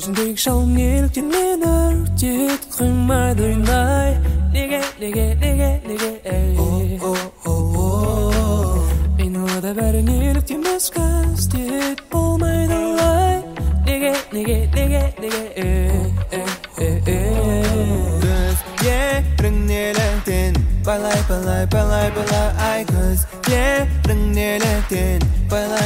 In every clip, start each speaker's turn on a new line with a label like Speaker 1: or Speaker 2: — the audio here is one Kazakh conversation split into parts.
Speaker 1: көзіндегі жалын неліктен мені өртеп қоймайды ойнай неге айналада бәрі неліктен басқа істеп болмайды олай неге
Speaker 2: көздерің неліктен байлай ай көздерің неліктен байлай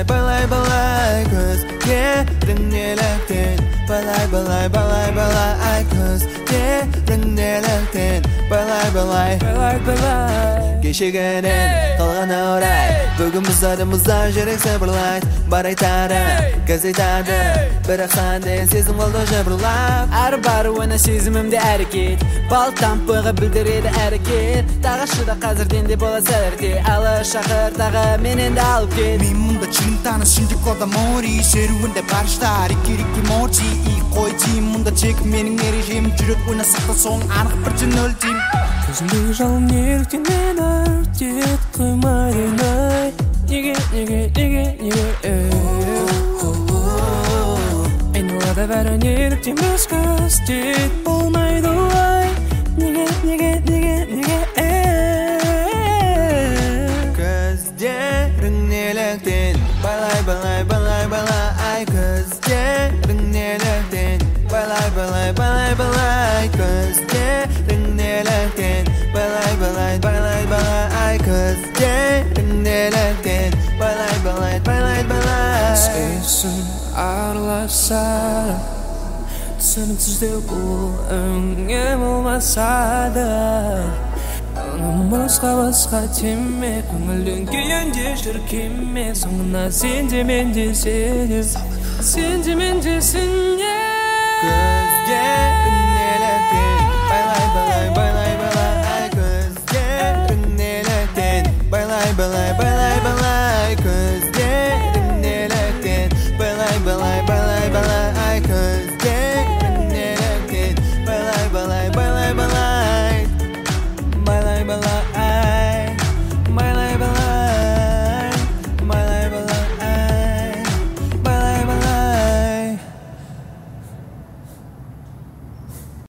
Speaker 2: көздерің неліктен байлай ай көздерің неліктен байлай кешегенен қалған орай бүгін мұздадымызда жүрек сыбырлайды бар айтары көз айтады бірақ сәнден сезім қолды жыбырлап
Speaker 3: әрі бары оны сезімімде әрекет бал тампығы білдіреді әрекет тағы шыда қазірден де бола сәлерде алы шақыр тағы мен енді алып кет
Speaker 4: мен мұнда чынтаны шинжикода мори шеруінде барыштар икки мочи и қойти мұнда тек менің ережем жүрек ойна сақта соң анық бір түн өлтім
Speaker 1: көзіндегі жалын неліктен мені өртеп қоймайды ойнай неге айналада бәрі неліктен басқа істеп болмайды олай неге
Speaker 2: көздерің неліктен байлай ай көздерің неліктен байлай көздерің неліктен байлай ай көздерің неліктен байлай
Speaker 1: сезім араласа түсініксіздеу бұл өңе болмаса да мұзға басқа тиме көңілдің күйінде жүр кеме соңына сен де мен де сен